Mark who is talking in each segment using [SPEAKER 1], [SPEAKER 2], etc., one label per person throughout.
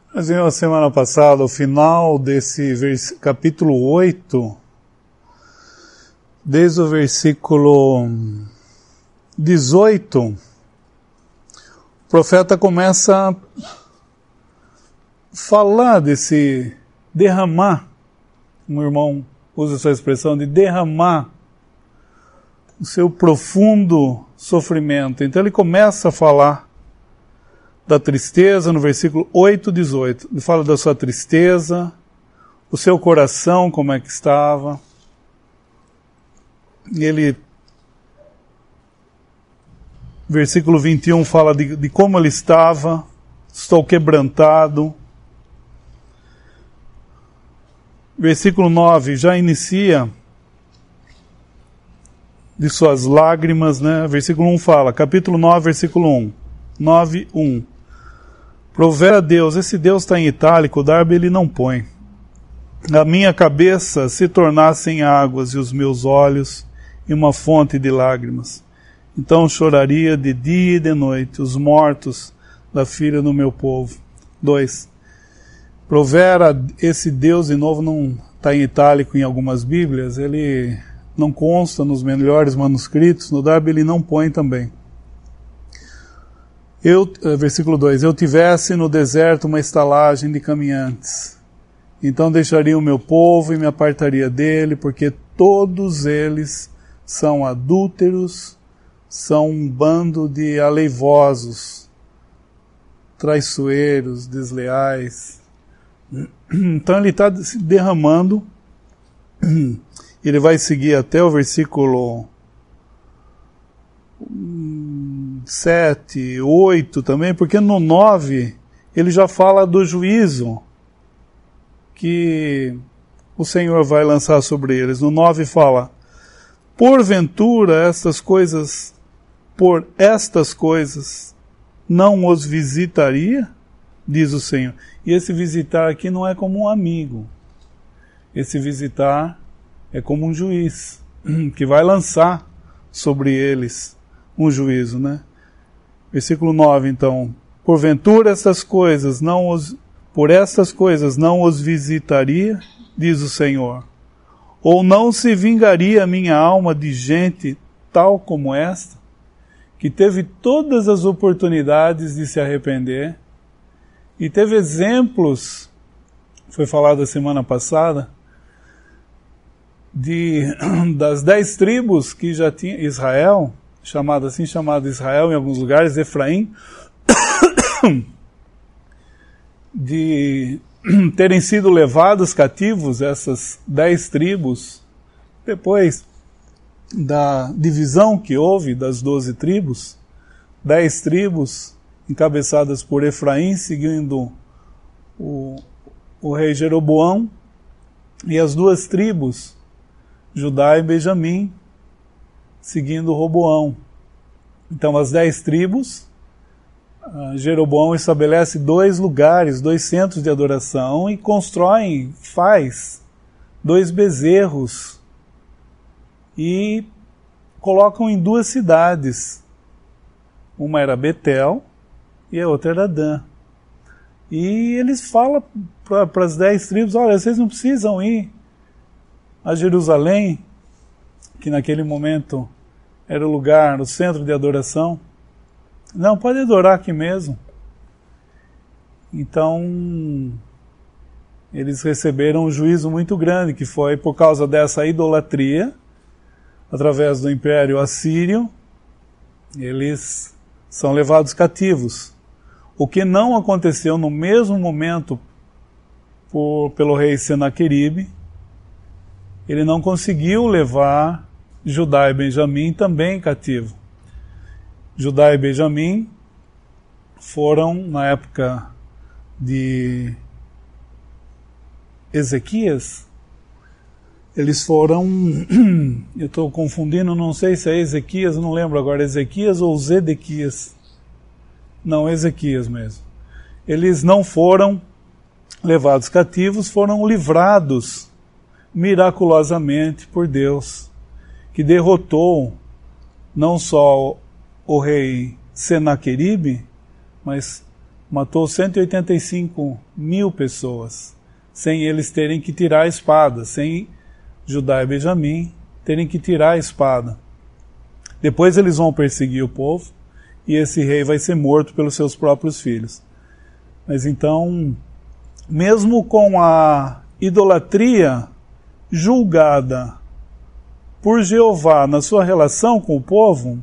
[SPEAKER 1] Nós vimos semana passada o final desse capítulo 8, desde o versículo 18, o profeta começa a falar desse derramar, o irmão usa essa expressão de derramar o seu profundo sofrimento. Então ele começa a falar da tristeza no versículo 8, 18. Ele fala da sua tristeza, o seu coração como é que estava. Ele, versículo 21, fala de como ele estava. Estou quebrantado. Versículo 9 já inicia de suas lágrimas, né? Versículo 1 fala, capítulo 9, versículo 1. 9, 1. Provera a Deus, esse Deus está em itálico, o Darby ele não põe. A minha cabeça se tornassem águas e os meus olhos em uma fonte de lágrimas. Então choraria de dia e de noite os mortos da filha do meu povo. 2. Provera, esse Deus, de novo, não está em itálico em algumas Bíblias, ele não consta nos melhores manuscritos, no Darby ele não põe também. Versículo 2, eu tivesse no deserto uma estalagem de caminhantes, então deixaria o meu povo e me apartaria dele, porque todos eles são adúlteros, são um bando de aleivosos, traiçoeiros, desleais. Então ele está se derramando, ele vai seguir até o versículo 7, 8 também, porque no 9 ele já fala do juízo que o Senhor vai lançar sobre eles. No 9 fala, porventura por estas coisas não os visitaria, diz o Senhor. E esse visitar aqui não é como um amigo, esse visitar é como um juiz, que vai lançar sobre eles um juízo, né? Versículo 9, então. Porventura por estas coisas não os visitaria, diz o Senhor. Ou não se vingaria a minha alma de gente tal como esta, que teve todas as oportunidades de se arrepender, e teve exemplos, foi falado a semana passada, das 10 tribos que já tinha Israel, chamado Israel em alguns lugares, Efraim, de terem sido levados cativos, essas 10 tribos, depois da divisão que houve das 12 tribos, 10 tribos encabeçadas por Efraim, seguindo o rei Jeroboão, e as 2 tribos, Judá e Benjamim, seguindo Roboão. Então as 10 tribos, Jeroboão estabelece 2 lugares, 2 centros de adoração e faz 2 bezerros e colocam em 2 cidades. Uma era Betel e a outra era Dan. E eles falam para as 10 tribos, olha, vocês não precisam ir a Jerusalém, que naquele momento era o lugar, o centro de adoração. Não, pode adorar aqui mesmo. Então, eles receberam um juízo muito grande, que foi por causa dessa idolatria, através do Império Assírio, eles são levados cativos. O que não aconteceu no mesmo momento pelo rei Senaqueribe, ele não conseguiu levar Judá e Benjamim também cativo. Judá e Benjamim foram, na época de Ezequias, eles foram, eu estou confundindo, não sei se é Ezequias, não lembro agora, Ezequias ou Zedequias. Não, Ezequias mesmo. Eles não foram levados cativos, foram livrados miraculosamente por Deus, que derrotou não só o rei Senaqueribe, mas matou 185.000 pessoas, sem eles terem que tirar a espada, sem Judá e Benjamim terem que tirar a espada. Depois eles vão perseguir o povo, e esse rei vai ser morto pelos seus próprios filhos. Mas então, mesmo com a idolatria julgada por Jeová na sua relação com o povo,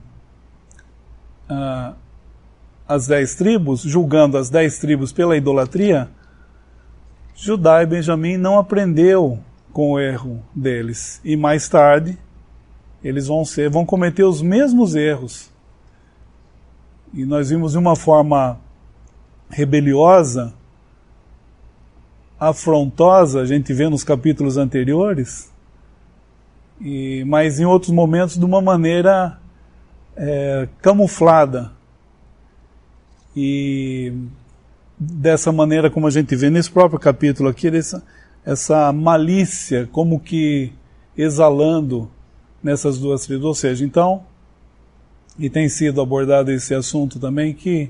[SPEAKER 1] as 10 tribos, julgando as 10 tribos pela idolatria, Judá e Benjamim não aprendeu com o erro deles. E mais tarde, eles vão cometer os mesmos erros. E nós vimos de uma forma rebeliosa, afrontosa, a gente vê nos capítulos anteriores, mas em outros momentos de uma maneira camuflada. E dessa maneira, como a gente vê nesse próprio capítulo aqui, essa malícia como que exalando nessas duas tribos. Ou seja, então, e tem sido abordado esse assunto também, que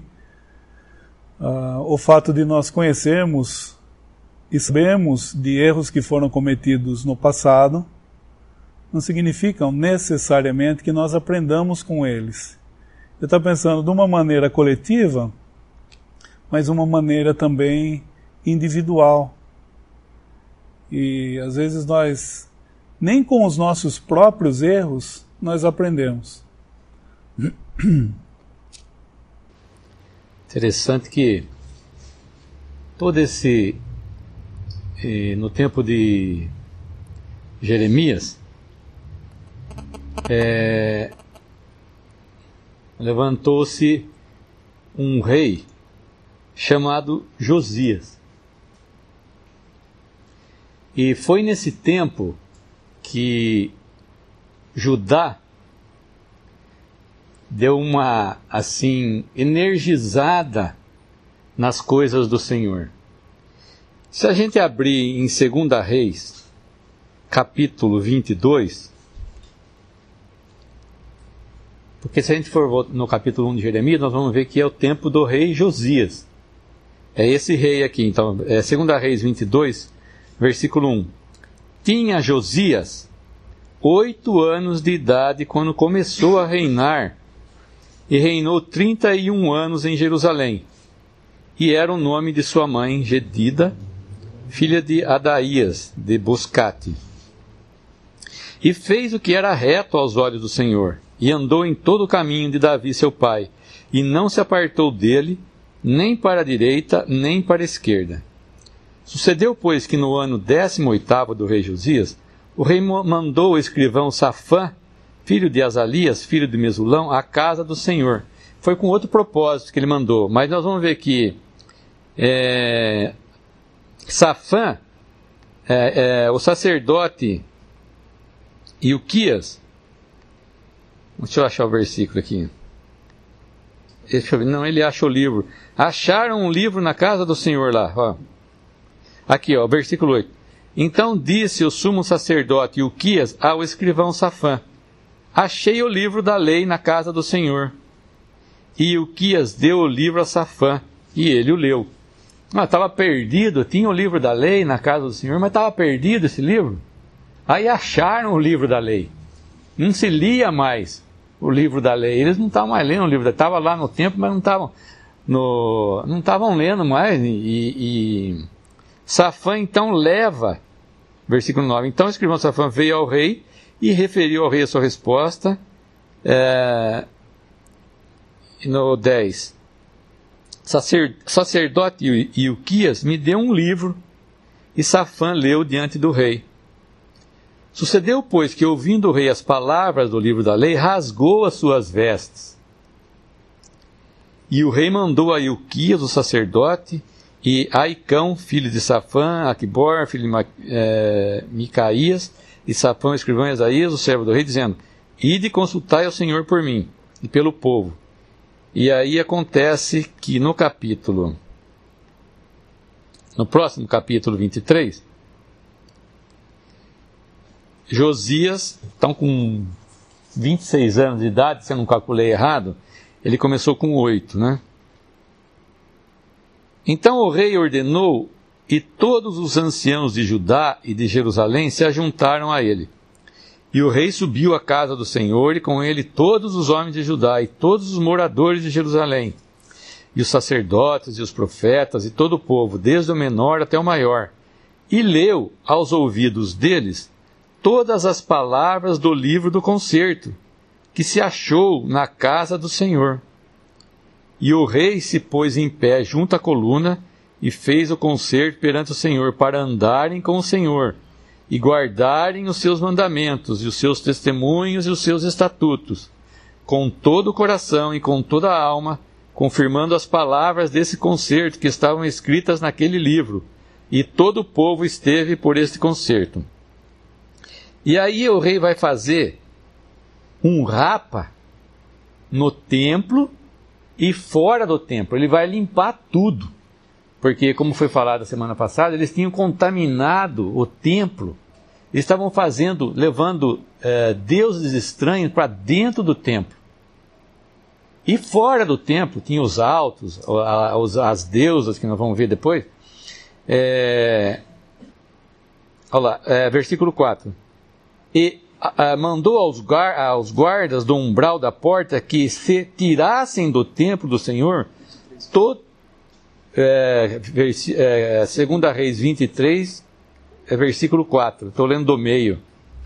[SPEAKER 1] o fato de nós conhecermos e sabemos de erros que foram cometidos no passado, não significam necessariamente que nós aprendamos com eles. Eu estou pensando de uma maneira coletiva, mas uma maneira também individual. E às vezes nós, nem com os nossos próprios erros, nós aprendemos.
[SPEAKER 2] Interessante que todo esse, no tempo de Jeremias, levantou-se um rei chamado Josias. E foi nesse tempo que Judá deu uma, assim, energizada nas coisas do Senhor. Se a gente abrir em 2 Reis, capítulo 22, porque se a gente for no capítulo 1 de Jeremias, nós vamos ver que é o tempo do rei Josias. É esse rei aqui, então, 2 Reis 22, versículo 1. Tinha Josias 8 anos de idade quando começou a reinar, e reinou 31 anos em Jerusalém. E era o nome de sua mãe, Gedida, filha de Adaías, de Boscate. E fez o que era reto aos olhos do Senhor, e andou em todo o caminho de Davi seu pai, e não se apartou dele, nem para a direita, nem para a esquerda. Sucedeu, pois, que no ano 18º do rei Josias, o rei mandou o escrivão Safã, filho de Azalias, filho de Mesulão, à casa do Senhor. Foi com outro propósito que ele mandou, mas nós vamos ver que Safã, o sacerdote Ilquias, deixa eu achar o versículo aqui. Não, ele acha o livro. Acharam um livro na casa do Senhor lá. Ó. Aqui, ó, versículo 8. Então disse o sumo sacerdote Ilquias ao escrivão Safã: achei o livro da lei na casa do Senhor. E Ilquias deu o livro a Safã, e ele o leu. Estava perdido, tinha o livro da lei na casa do Senhor, mas estava perdido esse livro. Aí acharam o livro da lei. Não se lia mais o livro da lei. Eles não estavam mais lendo o livro da lei. Estava lá no templo, mas não estavam lendo mais. E Safã então leva, versículo 9, então o escrivão Safã veio ao rei e referiu ao rei a sua resposta. No 10, sacerdote Ilquias me deu um livro, e Safã leu diante do rei. Sucedeu, pois, que ouvindo o rei as palavras do livro da lei, rasgou as suas vestes. E o rei mandou a Ilquias, o sacerdote, e Aicão, filho de Safã, Aquibor, filho de Micaías, e Safã, o escrivão, Esaías, o servo do rei, dizendo: ide consultai ao Senhor por mim e pelo povo. E aí acontece que no próximo capítulo 23, Josias, então com 26 anos de idade, se eu não calculei errado, ele começou com 8, né? Então o rei ordenou, e todos os anciãos de Judá e de Jerusalém se ajuntaram a ele. E o rei subiu à casa do Senhor, e com ele todos os homens de Judá e todos os moradores de Jerusalém, e os sacerdotes e os profetas e todo o povo, desde o menor até o maior, e leu aos ouvidos deles todas as palavras do livro do concerto, que se achou na casa do Senhor. E o rei se pôs em pé junto à coluna, e fez o concerto perante o Senhor, para andarem com o Senhor, e guardarem os seus mandamentos, e os seus testemunhos, e os seus estatutos, com todo o coração e com toda a alma, confirmando as palavras desse concerto que estavam escritas naquele livro, e todo o povo esteve por este concerto. E aí o rei vai fazer um rapa no templo e fora do templo. Ele vai limpar tudo. Porque, como foi falado a semana passada, eles tinham contaminado o templo. Eles estavam levando deuses estranhos para dentro do templo. E fora do templo tinha os altos, as deusas, que nós vamos ver depois. Versículo 4. E mandou aos guardas do umbral da porta que se tirassem do templo do Senhor Segunda Reis 23, versículo 4. Estou lendo do meio.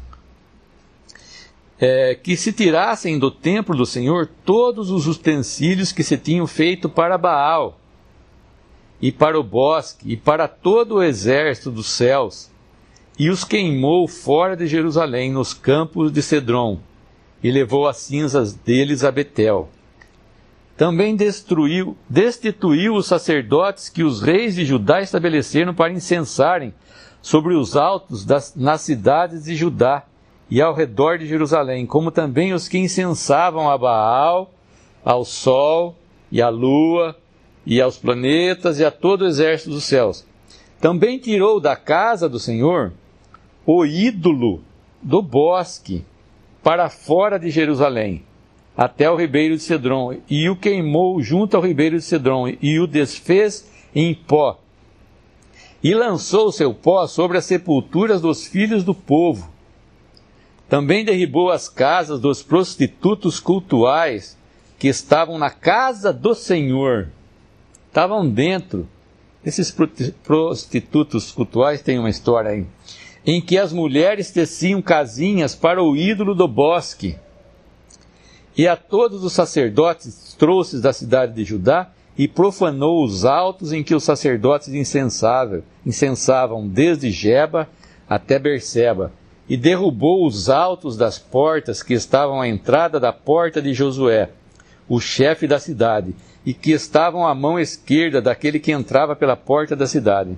[SPEAKER 2] Que se tirassem do templo do Senhor todos os utensílios que se tinham feito para Baal, e para o bosque, e para todo o exército dos céus, e os queimou fora de Jerusalém, nos campos de Cedron, e levou as cinzas deles a Betel. Também destituiu os sacerdotes que os reis de Judá estabeleceram para incensarem sobre os altos nas cidades de Judá e ao redor de Jerusalém, como também os que incensavam a Baal, ao sol e à lua e aos planetas e a todo o exército dos céus. Também tirou da casa do Senhor o ídolo do bosque para fora de Jerusalém, até o ribeiro de Cedron, e o queimou junto ao ribeiro de Cedron, e o desfez em pó, e lançou o seu pó sobre as sepulturas dos filhos do povo. Também derribou as casas dos prostitutos cultuais, que estavam na casa do Senhor. Estavam dentro. Esses prostitutos cultuais têm uma história aí, em que as mulheres teciam casinhas para o ídolo do bosque. E a todos os sacerdotes trouxe da cidade de Judá, e profanou os altos em que os sacerdotes incensavam desde Geba até Berseba, e derrubou os altos das portas que estavam à entrada da porta de Josué, o chefe da cidade, e que estavam à mão esquerda daquele que entrava pela porta da cidade.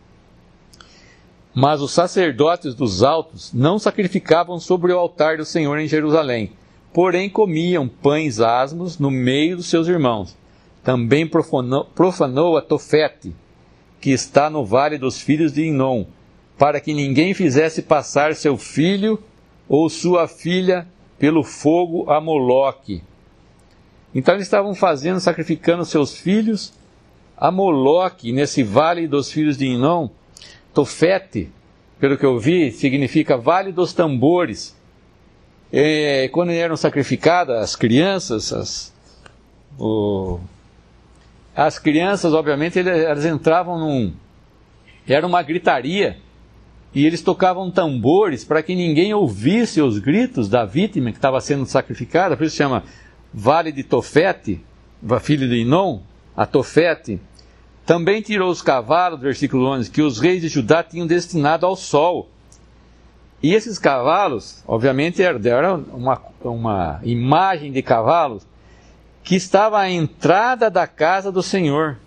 [SPEAKER 2] Mas os sacerdotes dos altos não sacrificavam sobre o altar do Senhor em Jerusalém, porém comiam pães asmos no meio dos seus irmãos. Também profanou a Tofete, que está no vale dos filhos de Inom, para que ninguém fizesse passar seu filho ou sua filha pelo fogo a Moloque. Então eles estavam sacrificando seus filhos a Moloque, nesse vale dos filhos de Inom. Tofete, pelo que eu vi, significa vale dos tambores. Quando eram sacrificadas as crianças, as crianças, obviamente, elas entravam era uma gritaria, e eles tocavam tambores para que ninguém ouvisse os gritos da vítima que estava sendo sacrificada. Por isso se chama Vale de Tofete, filho de Inom, a Tofete. Também tirou os cavalos, versículo 11, que os reis de Judá tinham destinado ao sol. E esses cavalos, obviamente, eram uma imagem de cavalos que estava à entrada da casa do Senhor,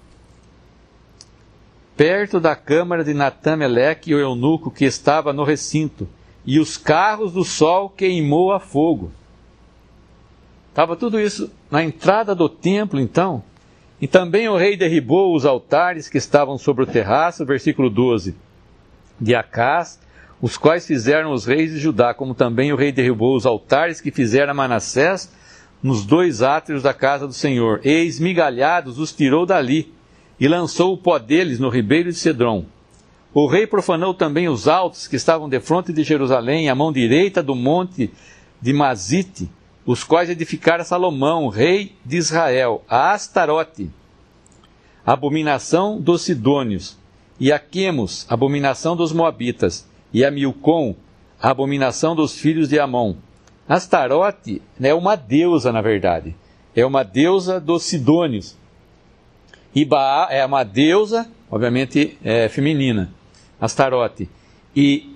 [SPEAKER 2] perto da câmara de Natã-Meleque, o eunuco que estava no recinto, e os carros do sol queimou a fogo. Estava tudo isso na entrada do templo, então. E também o rei derribou os altares que estavam sobre o terraço, versículo 12, de Acás, os quais fizeram os reis de Judá, como também o rei derrubou os altares que fizera Manassés nos 2 átrios da casa do Senhor, e esmigalhados os tirou dali, e lançou o pó deles no ribeiro de Cedron. O rei profanou também os altos que estavam defronte de Jerusalém, à mão direita do monte de Mazite, os quais edificara Salomão, rei de Israel, a Astarote, abominação dos sidônios, e a Quemos, abominação dos moabitas, e a Milcom, a abominação dos filhos de Amon. Astarote é uma deusa, na verdade. É uma deusa dos sidônios. E Baal é uma deusa, obviamente, feminina. Astarote. E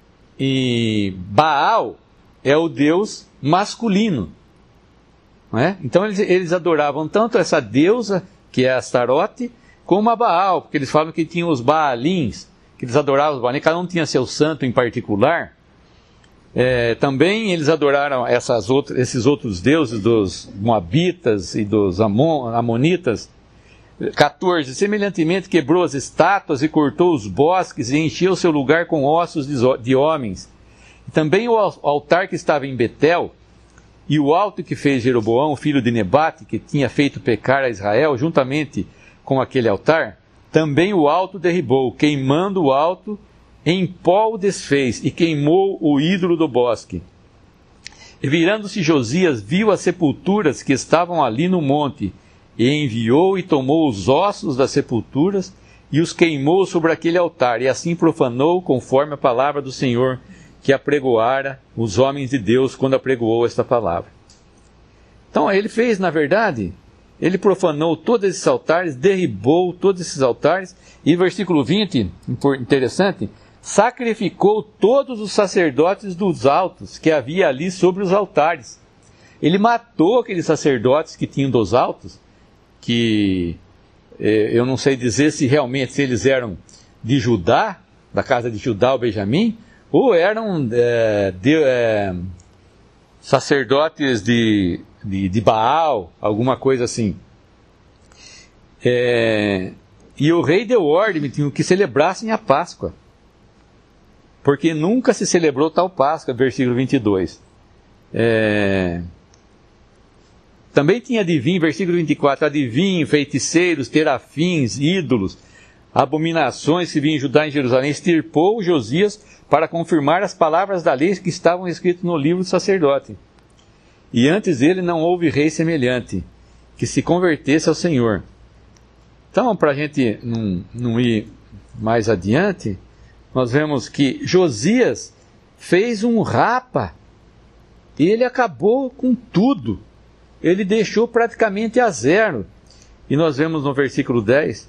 [SPEAKER 2] Baal é o deus masculino. Não é? Então eles adoravam tanto essa deusa, que é Astarote, como a Baal, porque eles falam que tinham os Baalins, que eles adoravam os Baalins, cada um tinha seu santo em particular. Também eles adoraram esses outros deuses dos Moabitas e dos Amonitas. 14. Semelhantemente quebrou as estátuas e cortou os bosques e encheu seu lugar com ossos de homens. E também o altar que estava em Betel e o alto que fez Jeroboão, filho de Nebate, que tinha feito pecar a Israel, juntamente com aquele altar, também o alto derribou, queimando o alto, em pó o desfez, e queimou o ídolo do bosque. E virando-se Josias, viu as sepulturas que estavam ali no monte, e enviou e tomou os ossos das sepulturas, e os queimou sobre aquele altar, e assim profanou, conforme a palavra do Senhor, que apregoara os homens de Deus, quando apregoou esta palavra. Então ele fez, na verdade, ele profanou todos esses altares, derribou todos esses altares, e versículo 20, interessante, sacrificou todos os sacerdotes dos altos que havia ali sobre os altares. Ele matou aqueles sacerdotes que tinham dos altos, que eu não sei dizer se realmente se eles eram de Judá, da casa de Judá ou Benjamim, ou eram sacerdotes de Baal, alguma coisa assim. E o rei deu ordem que celebrassem a Páscoa, porque nunca se celebrou tal Páscoa, versículo 22. Também tinha adivinho, versículo 24, adivinho, feiticeiros, terafins, ídolos, abominações que vinham em Judá e em Jerusalém, extirpou Josias para confirmar as palavras da lei que estavam escritas no livro do sacerdote. E antes dele não houve rei semelhante, que se convertesse ao Senhor. Então, para a gente não ir mais adiante, nós vemos que Josias fez um rapa, e ele acabou com tudo. Ele deixou praticamente a zero. E nós vemos no versículo 10,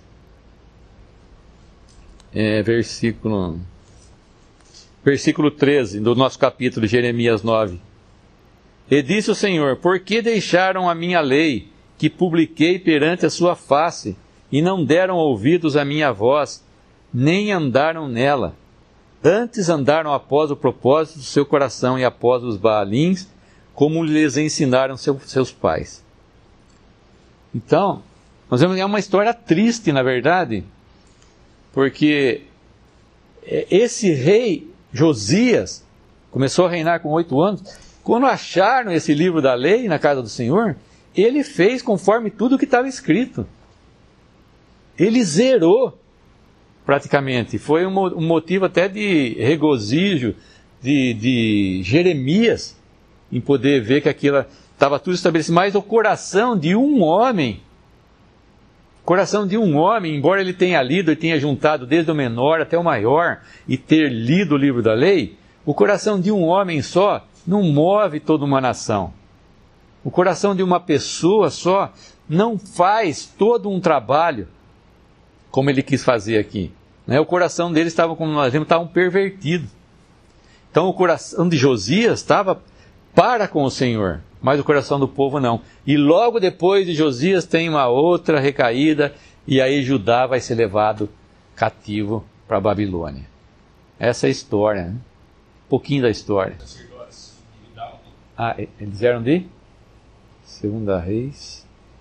[SPEAKER 2] versículo 13 do nosso capítulo de Jeremias 9. E disse o Senhor: por que deixaram a minha lei, que publiquei perante a sua face, e não deram ouvidos à minha voz, nem andaram nela? Antes andaram após o propósito do seu coração e após os Baalins, como lhes ensinaram seus pais. Então, nós vemos uma história triste, na verdade, porque esse rei Josias começou a reinar com 8 anos. Quando acharam esse livro da lei na casa do Senhor, ele fez conforme tudo que estava escrito. Ele zerou praticamente. Foi um motivo até de regozijo de Jeremias, em poder ver que aquilo estava tudo estabelecido. Mas o coração de um homem, embora ele tenha lido e tenha juntado desde o menor até o maior, e ter lido o livro da lei, o coração de um homem só não move toda uma nação. O coração de uma pessoa só não faz todo um trabalho, como ele quis fazer aqui. O coração dele estava, como nós vemos, estava pervertido. Então o coração de Josias estava para com o Senhor, mas o coração do povo não. E logo depois de Josias tem uma outra recaída, e aí Judá vai ser levado cativo para a Babilônia. Essa é a história, né? Um pouquinho da história. Eles eram de 2 Reis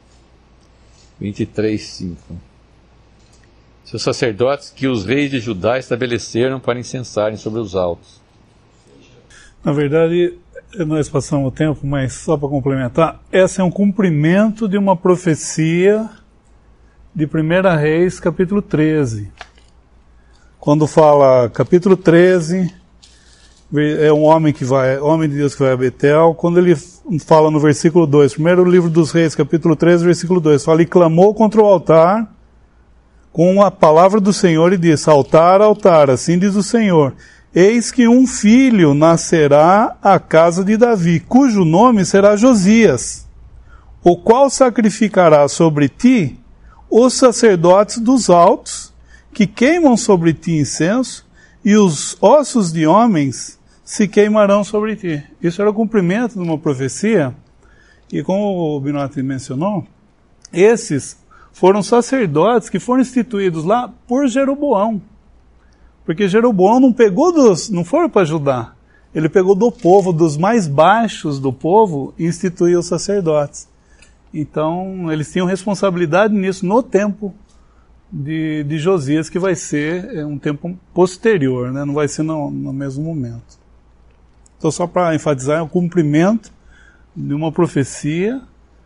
[SPEAKER 2] 23:5. Seus sacerdotes que os reis de Judá estabeleceram para incensarem sobre os altos.
[SPEAKER 1] Na verdade, nós passamos o tempo, mas só para complementar, esse é um cumprimento de uma profecia de 1 Reis, capítulo 13. Quando fala, capítulo 13, é um homem de Deus que vai a Betel. Quando ele fala no versículo 2, primeiro livro dos Reis, capítulo 13, versículo 2, fala, e clamou contra o altar com a palavra do Senhor e disse, altar, altar, assim diz o Senhor, eis que um filho nascerá à casa de Davi, cujo nome será Josias, o qual sacrificará sobre ti os sacerdotes dos altos, que queimam sobre ti incenso, e os ossos de homens se queimarão sobre ti. Isso era o cumprimento de uma profecia, e como o Binotti mencionou, esses foram sacerdotes que foram instituídos lá por Jeroboão. Porque Jeroboão não foi para Judá, ele pegou do povo, dos mais baixos do povo, e instituiu os sacerdotes. Então, eles tinham responsabilidade nisso no tempo de Josias, que vai ser um tempo posterior, né? Não vai ser no mesmo momento. Então, só para enfatizar, é o cumprimento de uma profecia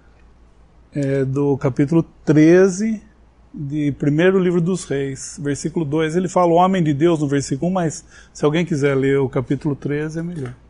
[SPEAKER 1] do capítulo 13 de primeiro livro dos Reis, versículo 2. Ele fala o homem de Deus no versículo 1, mas se alguém quiser ler o capítulo 13 é melhor.